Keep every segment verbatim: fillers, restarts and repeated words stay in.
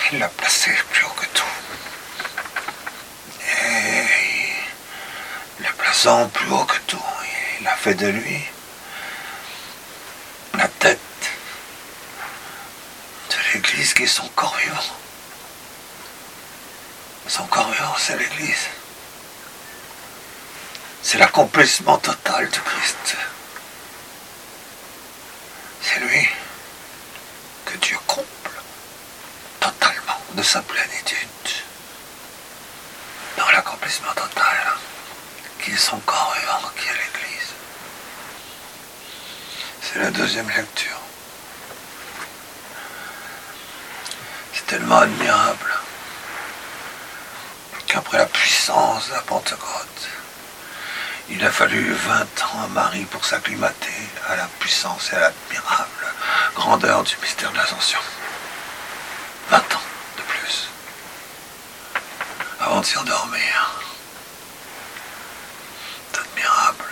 il l'a placé plus haut que tout. Et le plaçant plus haut que tout, il a fait de lui la tête de l'Église qui est son corps vivant. Son corps vivant, c'est l'Église. C'est l'accomplissement total du Christ. C'est lui que Dieu comble totalement de sa plénitude dans l'accomplissement total qui est son corps vivant, qui est l'Église. C'est la deuxième lecture. C'est tellement admirable qu'après la puissance de la Pentecôte, il a fallu vingt ans à Marie pour s'acclimater à la puissance et à l'admirable grandeur du mystère de l'Ascension. vingt ans de plus avant de s'y endormir. C'est admirable.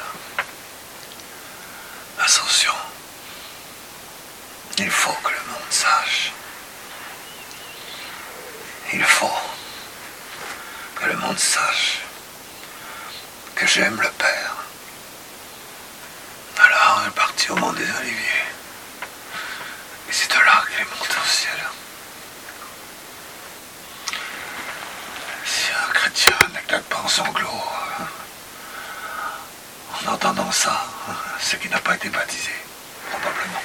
Ascension. Il faut que le monde sache. Il faut que le monde sache que j'aime le Père. Alors il est parti au mont des Oliviers. Et c'est de là qu'il est monté au ciel. Si un chrétien n'éclate pas en sanglots en entendant ça, c'est qu'il n'a pas été baptisé, probablement.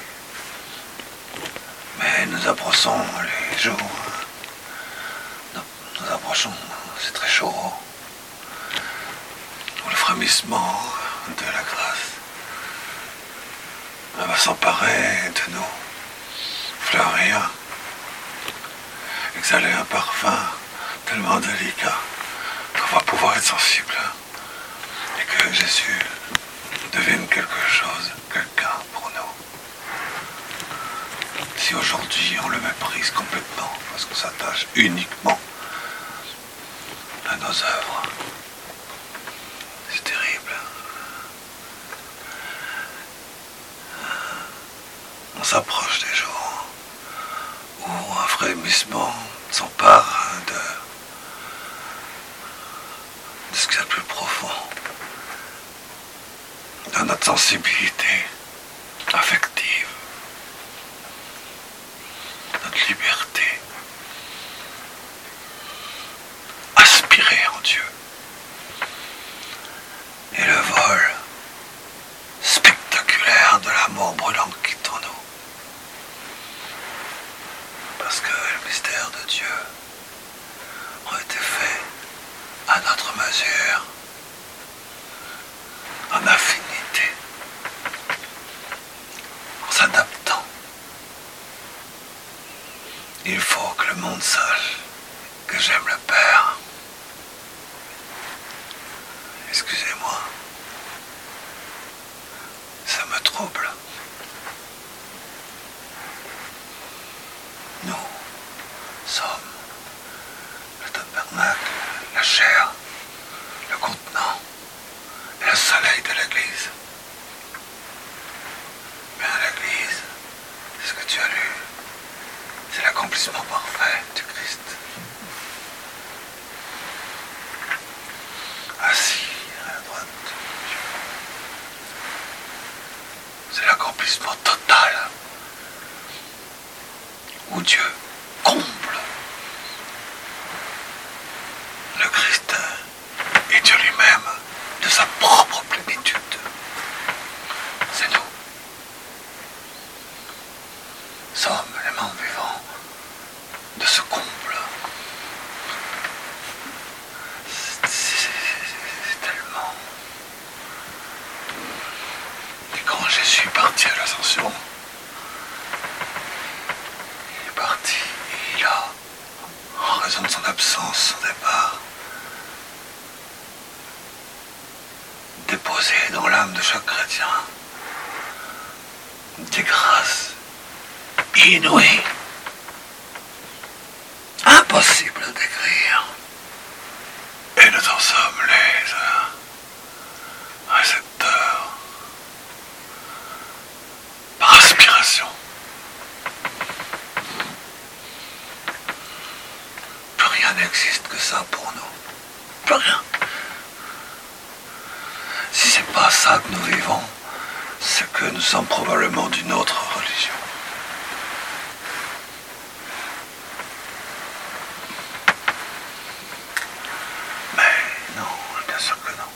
Mais nous approchons les jours. Nous approchons, c'est très chaud. Le frémissement de la grâce va s'emparer de nous, fleurir, exhaler un parfum tellement délicat qu'on va pouvoir être sensible et que Jésus devienne quelque chose, quelqu'un pour nous. Si aujourd'hui on le méprise complètement parce qu'on s'attache uniquement à nos œuvres, c'est terrible. On s'approche des jours où un frémissement s'empare de, de ce qu'il y a de plus profond, de notre sensibilité affective, notre liberté, aspirer en Dieu. Et le vol spectaculaire de l'amour brûlant qui est en nous. Parce que le mystère de Dieu a été fait à notre mesure, en affinité, en s'adaptant. Il faut que le monde sache que j'aime le Père. Excusez-moi, ça me trouble. Nous sommes le tabernacle, la chair, le contenant et le soleil de l'Église. Mais l'Église, c'est ce que tu as lu, c'est l'accomplissement parfait du Christ. Assis à la droite de Dieu. C'est l'accomplissement total où Dieu comble. Le Christ et Dieu lui-même de sa propre plénitude. C'est nous. Sommes les membres vivants de ce comble. C'est tellement... Et quand Jésus est parti à l'Ascension, il est parti et il a, en raison de son absence, son départ, déposé dans l'âme de chaque chrétien des grâces inouïes, impossibles à décrire. Et nous en sommes les récepteurs par aspiration. rien n'existe que ça pour nous. Plus rien. Si c'est pas ça que nous vivons, c'est que nous sommes probablement d'une autre religion. Mais non, bien sûr que non.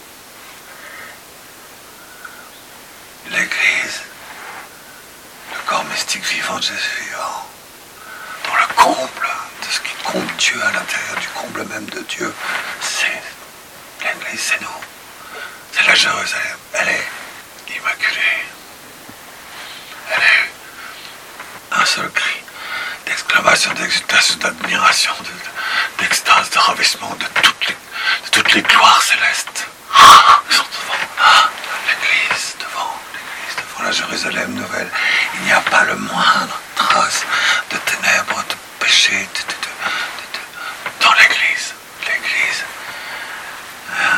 L'Église, le corps mystique vivant de Jésus vivant, dans le comble de ce qui comble Dieu à l'intérieur du comble même de Dieu, c'est l'Église, c'est nous. C'est la Jérusalem. Elle est immaculée. Elle est un seul cri d'exclamation, d'exultation, d'admiration, de, d'extase, de ravissement de toutes les, de toutes les gloires célestes. Ils sont devant l'Église, devant l'Église, devant la Jérusalem nouvelle. Il n'y a pas le moindre trace de ténèbres, de péché, de, de, de, de, de, dans l'Église. L'Église. Hein?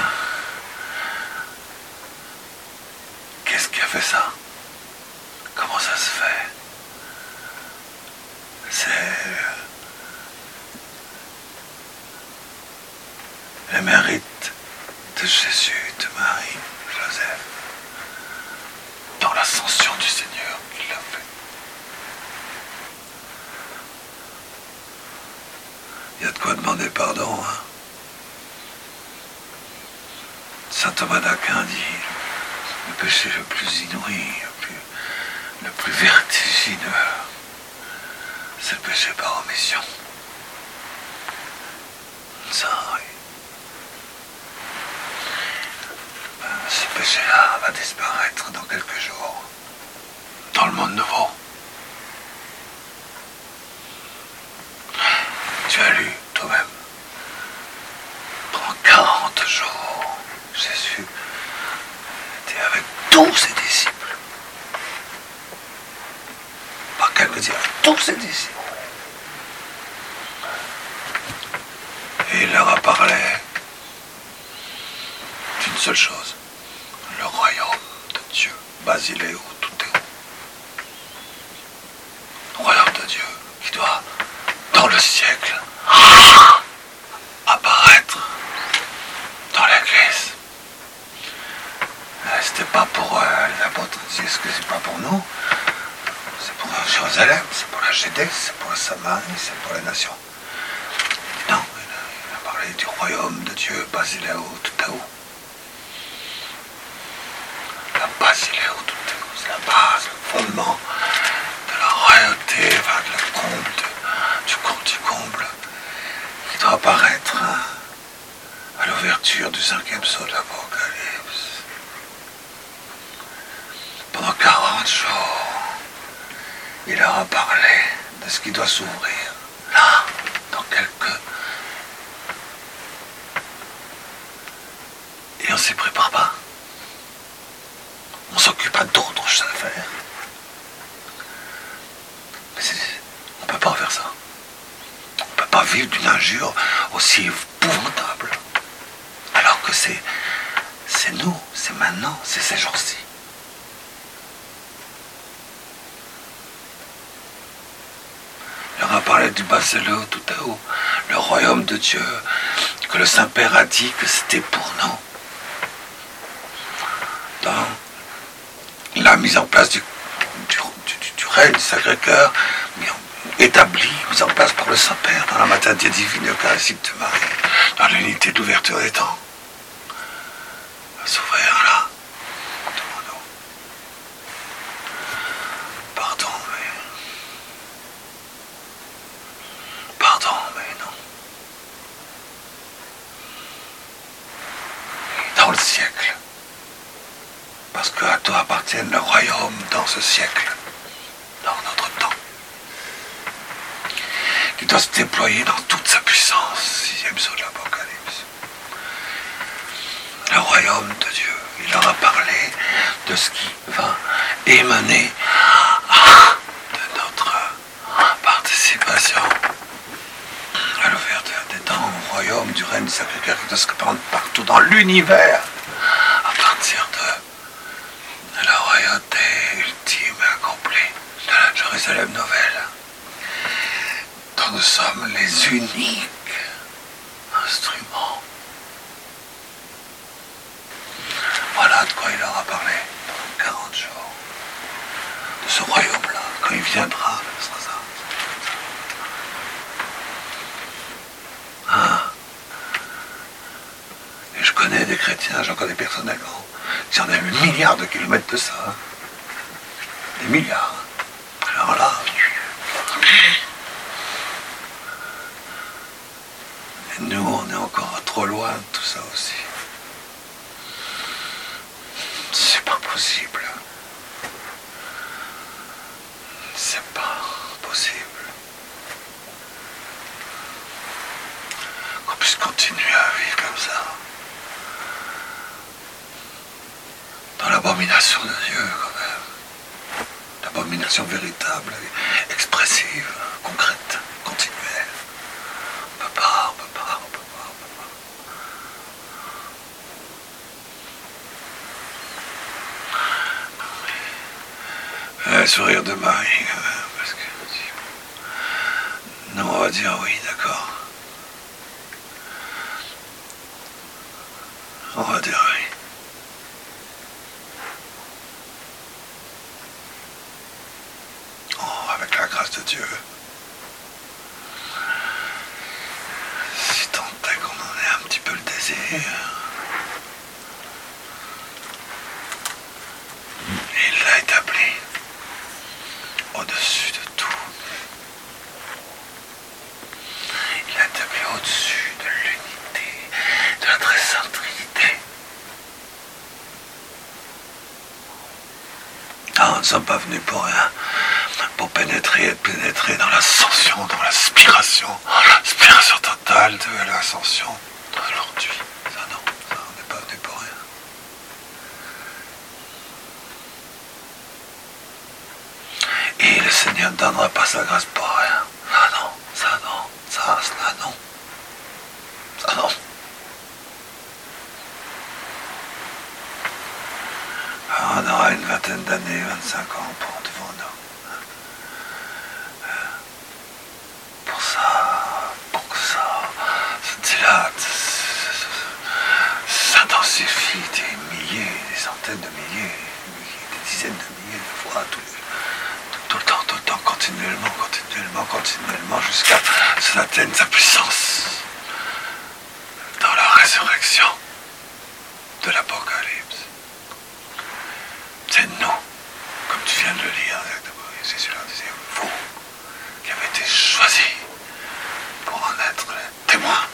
Qu'est-ce qui a fait ça? Comment ça se fait? C'est le mérite de Jésus, de Marie, de Joseph, dans l'ascension du Seigneur qu'il l'a fait. Il y a de quoi demander pardon, hein? Saint Thomas d'Aquin dit: le péché le plus inouï, le plus, le plus vertigineux, c'est le péché par omission. Ça, oui. Ben, ce péché-là va disparaître dans quelques jours, dans le monde nouveau. Tu as lu toi-même, pendant quarante jours, Jésus était avec tous ses disciples. Pas quelques dire, tous ses disciples. Et il leur a parlé d'une seule chose: le royaume de Dieu, Basiléo Toutéo. Le royaume de Dieu qui doit, dans le siècle, apparaître dans l'Église. C'était pas pour euh, les apôtres, est-ce que c'est pas pour nous? C'est pour Jérusalem, c'est pour la Judée, c'est pour la Samarie, c'est pour les nations. Non, il a parlé du royaume de Dieu, Basiléo Toutéo. La Basiléo Toutéo, c'est la base, le fondement de la royauté, enfin, de la comble, de, du comble du comble, qui doit apparaître hein, à l'ouverture du cinquième sceau de l'Apocalypse. Pendant quarante jours, il leur a parlé de ce qui doit s'ouvrir, là, dans quelques... Et on ne s'y prépare pas. On s'occupe à d'autres affaires. Mais c'est... on ne peut pas faire ça. On ne peut pas vivre d'une injure aussi épouvantable. Alors que c'est... c'est nous, c'est maintenant, c'est ces jours-ci. Il leur a parlé du Basiléo Toutéo, le royaume de Dieu, que le Saint-Père a dit que c'était pour nous. Dans la mise en place du, du, du, du règne du Sacré-Cœur, établi, mise en place par le Saint-Père, dans la maternité divine eucharistique de Marie, dans l'unité de l'ouverture des temps. Va s'ouvrir là, devant nous. Pardon, mais... Pardon, mais non. Dans le siècle. Parce qu'à toi appartient le royaume dans ce siècle, dans notre temps, qui doit se déployer dans toute sa puissance, sixième sceau de l'Apocalypse. Le royaume de Dieu, il leur a parlé de ce qui va émaner de notre participation à l'ouverture des temps, au royaume du règne du Sacré-Cœur qui doit se répandre partout dans l'univers, à partir de la royauté ultime et accomplie de la Jérusalem nouvelle, dont nous sommes les uniques instrument. Voilà de quoi il leur a parlé pendant quarante jours. De ce royaume-là, quand il viendra, ce sera ça. Hein? Et je connais des chrétiens, j'en connais personnellement, qui en a eu milliards de kilomètres de ça. Hein? Des milliards. Alors là, et nous, on est encore trop loin de tout ça aussi. C'est pas possible. C'est pas possible. Qu'on puisse continuer à vivre comme ça. Dans l'abomination de Dieu, quand même. L'abomination véritable, expressive, concrète, continuelle. On peut pas, on peut pas, on peut pas, on peut pas. Le sourire de Marie, quand même, parce que... Non, on va dire oui, d'accord. On va dire oui. Oh, avec la grâce de Dieu. Si tant est qu'on en ait un petit peu le désir. Il l'a établi au-dessus de tout. Il l'a établi au-dessus de l'unité, de la très sainte Trinité. Ah, nous ne sommes pas venus pour rien, pour pénétrer, être pénétrés dans l'ascension, dans l'aspiration, l'aspiration totale de l'ascension d'aujourd'hui. Ça non, ça, on n'est pas venu pour rien. Et le Seigneur ne donnera pas sa grâce pour rien. Ah non, ça non, ça, cela non. Ça non. Alors, on aura une vingtaine d'années, vingt-cinq ans pour devant nous. Pour ça, pour que ça se dilate, s'intensifie des milliers, des centaines de milliers, des dizaines de milliers de fois, tous les tout le temps, tout le temps, continuellement, continuellement, continuellement, jusqu'à ce qu'il atteigne sa puissance dans la résurrection de l'Apocalypse. C'est nous, comme tu viens de le lire, Jésus leur disait, vous qui avez été choisis pour en être les témoins.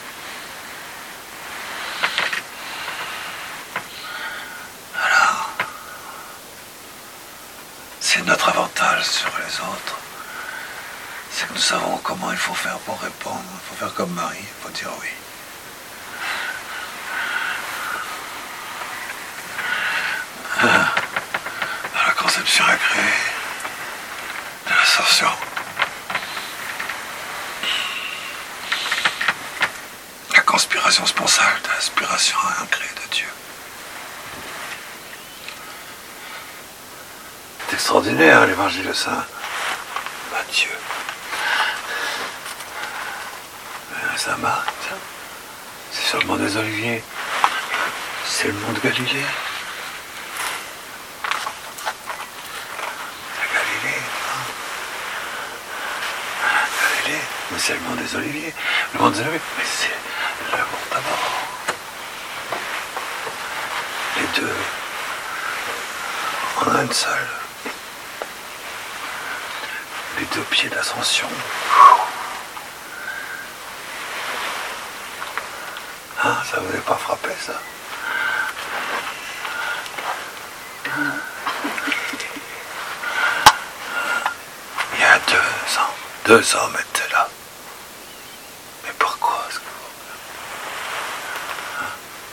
Alors, c'est notre avantage sur les autres, c'est que nous savons comment il faut faire pour répondre. Il faut faire comme Marie, il faut dire oui. Dans la conception agréée de l'ascension, la conspiration sponsale de l'aspiration incréée de Dieu. C'est extraordinaire, l'évangile de Saint Matthieu. Saint Marc, c'est sur le mont des Oliviers, c'est le mont de Galilée. La Galilée, hein. Galilée, mais c'est le mont des Oliviers. Le mont des Oliviers, mais c'est le mont d'abord. Les deux en un seul. Les deux pieds d'ascension. Hein, ça vous est pas frappé, ça? Il y a deux ans, deux hommes étaient là. Mais pourquoi est-ce que vous... Hein?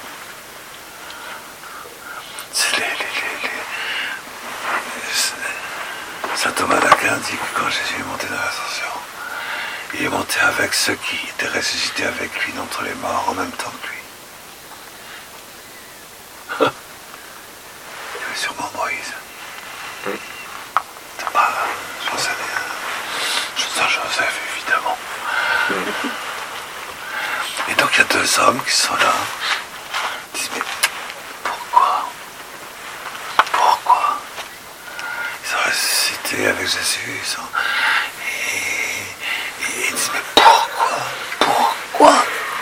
C'est les, les, les, les... Saint Thomas d'Aquin dit que quand Jésus est monté dans l'ascension, il est monté avec ceux qui étaient ressuscités avec lui d'entre les morts en même temps que lui. Il y avait sûrement Moïse. C'est pas j'en sais rien. Saint Joseph, évidemment. Et donc qu'il y a deux hommes qui sont là. Ils disent, mais pourquoi Pourquoi Ils sont ressuscités avec Jésus. Ils sont... et... et ils disent, mais pourquoi Pourquoi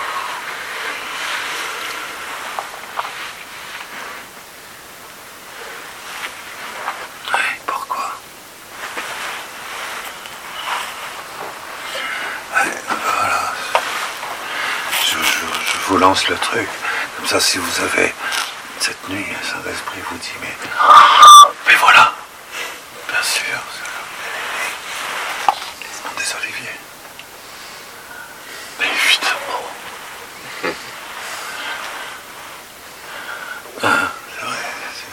Je vous lance le truc, comme ça si vous avez cette nuit, le Saint-Esprit vous dit, mais, mais voilà, bien sûr, des oliviers, mais évidemment, ah, c'est vrai, c'est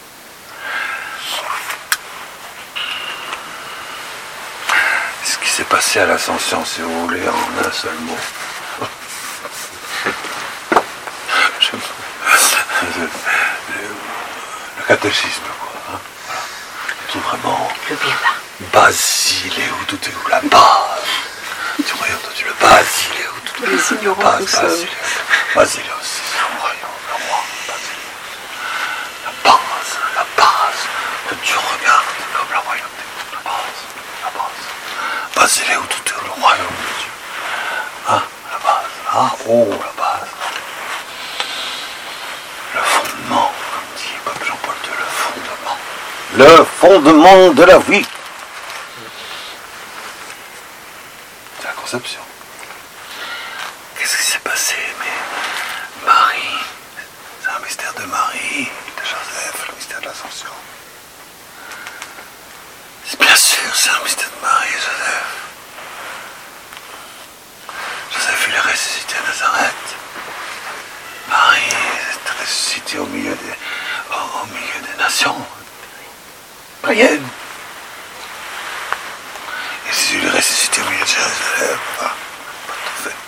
vrai. Ce qui s'est passé à l'Ascension, si vous voulez, en un seul mot. Le, le catéchisme, quoi. Hein, voilà. Tout vraiment. Le bien-là. Basileu tutu, la base. Tu aurais entendu le Basileu tutu. Les ignorants nous sommes. Basileu, c'est son royaume, le roi. Basileu. La base, la base que Dieu regarde comme la royauté. La base, la base. Basileu tutu, le royaume de Dieu. Hein, la base. Hein, oh, la base. Le fondement de la vie. C'est la conception. Qu'est-ce qui s'est passé? Mais Marie, c'est un mystère de Marie, de Joseph, le mystère de l'Ascension. Bien sûr, c'est un mystère de Marie et Joseph. Joseph, il est ressuscité à Nazareth. Marie est ressuscitée au milieu des, au, au milieu des nations. Païenne. Et si il est ressuscité au milieu de Jérusalem, pas, pas tout fait.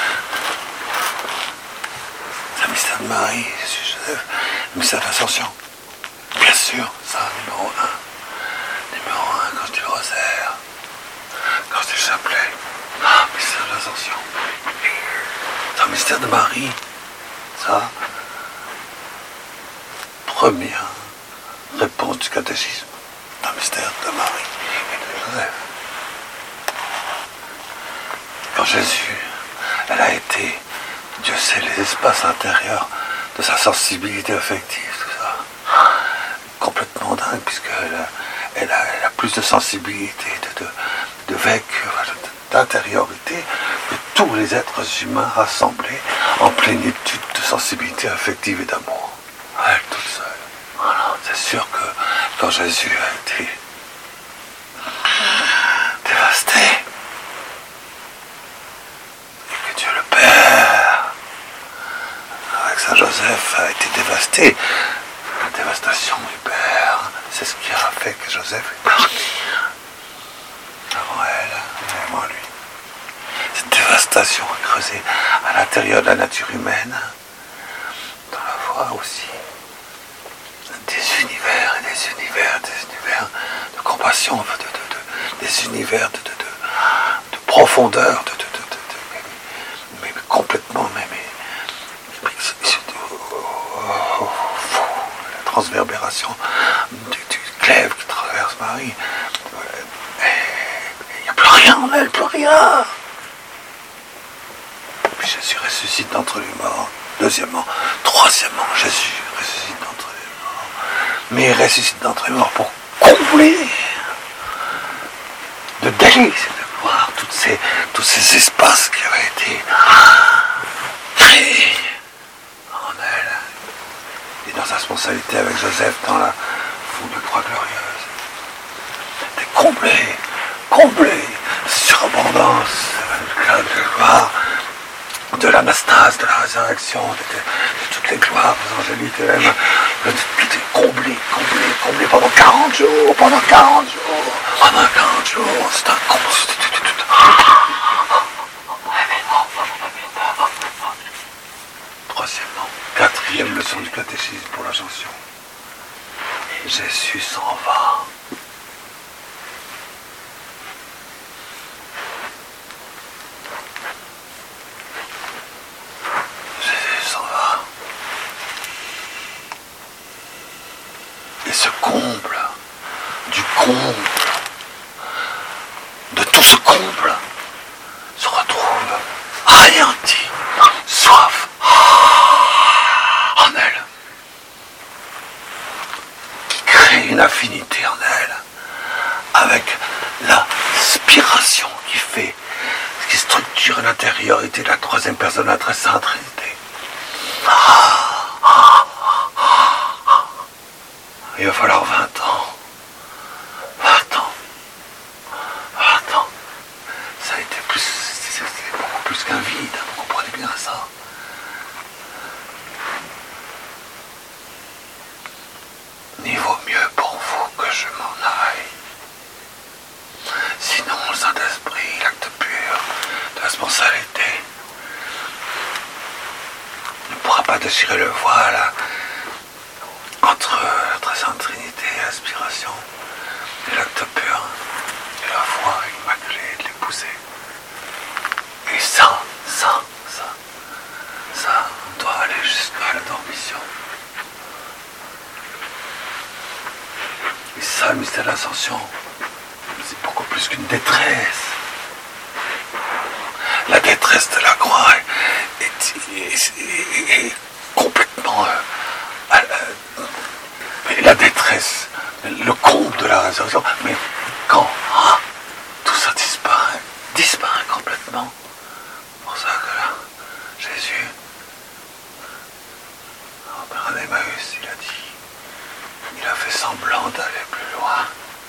C'est un mystère de Marie, Jésus, Joseph, le mystère de l'Ascension. Bien sûr, ça, numéro un. Numéro un, quand je dis le rosaire, quand je dis le chapelet, ah, mystère de l'Ascension. C'est un mystère de Marie, ça. Première réponse du catéchisme. Un mystère de Marie et de Joseph. Quand Jésus, elle a été, Dieu sait les espaces intérieurs de sa sensibilité affective, tout ça, complètement dingue, puisqu'elle elle a, elle a plus de sensibilité, de, de, de vécu, d'intériorité que tous les êtres humains rassemblés en plénitude de sensibilité affective et d'amour. Elle toute seule. Voilà, c'est sûr que quand Jésus a été dévasté, et que Dieu le Père, avec Saint Joseph, a été dévasté, la dévastation du Père, c'est ce qui a fait que Joseph est parti avant elle et avant lui. Cette dévastation a creusé à l'intérieur de la nature humaine, dans la foi aussi, des univers et des univers, des univers de compassion, de, de, de, des univers de, de, de, de profondeur, de, de, de, de, de mais, mais, mais complètement, mais, mais, mais oh, la transverbération du, du glaive qui traverse Marie. Il n'y a plus rien en elle, plus rien. Puis Jésus ressuscite d'entre les morts. Deuxièmement, troisièmement, Jésus ressuscite d'entre les morts. Mais il ressuscite d'entre les morts pour combler de délices, de voir toutes ces, tous ces espaces qui avaient été créés en elle. Et dans sa responsabilité avec Joseph dans la foule de croix glorieuse. C'était comblé, comblé, surabondance de gloire, de l'anastase, de la résurrection, de, de, de toutes les gloires des angéliques, de même, de, tout est comblé, comblé, comblé pendant quarante jours, pendant quarante jours, pendant quarante jours, c'est un comble. Troisièmement, quatrième leçon du catéchisme pour l'Ascension. Jésus s'en va. anéanti, soif en elle, qui crée une affinité en elle, avec l'inspiration qui fait, qui structure l'intériorité de la troisième personne de la très sainte Trinité. Il va falloir vingt ans. vingt ans. vingt ans. Ça a été plus, c'est beaucoup plus qu'un vide, vous comprenez bien ça. Il vaut mieux pour vous que je m'en aille. Sinon, le Saint-Esprit, l'acte pur de responsabilité, ne pourra pas déchirer le voile entre la très sainte Trinité et l'aspiration et l'acte pur et la foi immaculée de l'épouser. Et ça, ça, ça, ça, on doit aller jusqu'à la dormition. Et ça, le mystère de l'Ascension, c'est beaucoup plus qu'une détresse. La détresse de la croix est, est, est, est, est complètement... Euh, euh, la détresse, le comble de la résurrection, mais quand hein, tout ça disparaît, disparaît complètement. C'est pour ça que là, Jésus, au Père d'Emmaüs, il a dit, il a fait semblant d'aller plus loin.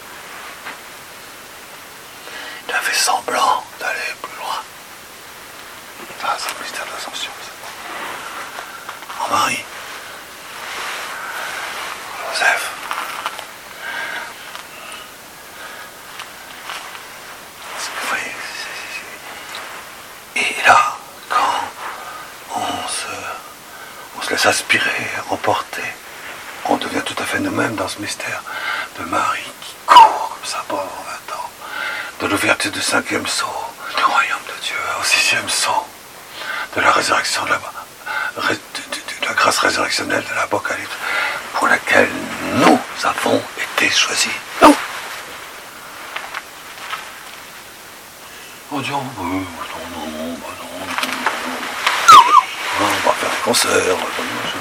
Il a fait semblant d'aller plus loin. Ça, c'est le mystère de l'Ascension. En Marie, Joseph, et là, quand on se, on se laisse aspirer, emporter, on devient tout à fait nous-mêmes dans ce mystère de Marie qui court comme ça pendant vingt ans, de l'ouverture du cinquième sceau du royaume de Dieu au sixième sceau de la résurrection de la, de, de, de la grâce résurrectionnelle de l'Apocalypse, pour laquelle nous avons été choisis. Nous. On dit, oh, bah, non, non, non, bah, non, non, non. On va faire des concerts. On va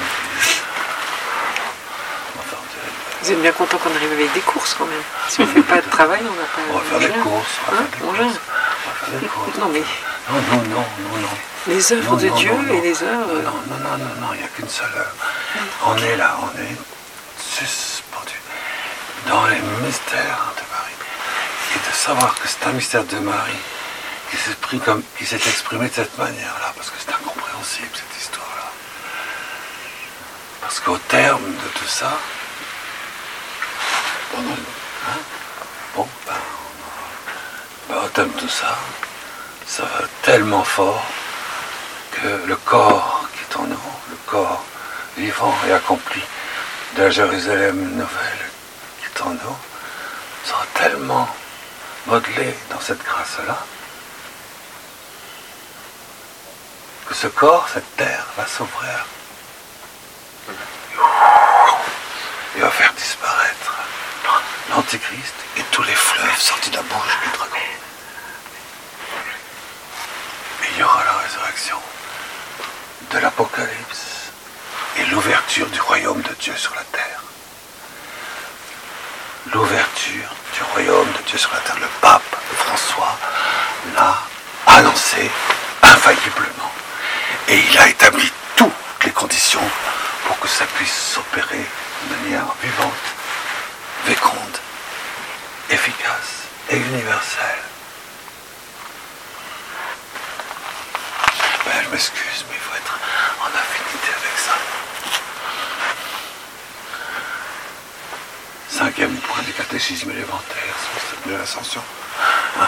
faire des... Vous êtes bien content qu'on arrive avec des courses quand même. Si on ne fait pas de travail, on n'a pas... On va faire des courses. On va hein, faire des on courses. On va faire des courses. Non, mais... Non, non, non, non, non. Les œuvres non, de non, Dieu non, non. et les œuvres... Non, non, non, non, non, il n'y a qu'une seule œuvre. On est là, on est suspendu dans les mystères de Marie. Et de savoir que c'est un mystère de Marie qui s'est comme, qui s'est exprimé de cette manière-là, parce que c'est incompréhensible cette histoire-là. Parce qu'au terme de tout ça, pendant, hein, bon, ben, ben, au terme de tout ça, ça va tellement fort que le corps qui est en nous, le corps vivant et accompli de la Jérusalem nouvelle qui est en nous, sera tellement modelé dans cette grâce-là que ce corps, cette terre, va s'ouvrir et va faire disparaître l'Antichrist et tous les fleuves sortis de la bouche du dragon. Et il y aura la résurrection de l'Apocalypse et l'ouverture du royaume de Dieu sur la terre. L'ouverture du royaume de Dieu sur la terre. Le pape François l'a annoncé infailliblement. Et il a établi toutes les conditions pour que ça puisse s'opérer de manière vivante, féconde, efficace et universelle. Ben, je m'excuse, mais il faut être en affinité avec ça. Cinquième point du catéchisme élémentaire sur l'Ascension. Hein?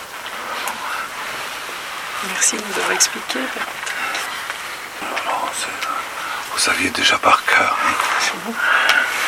Merci de nous avoir expliqué. Non, vous saviez déjà par cœur. Hein?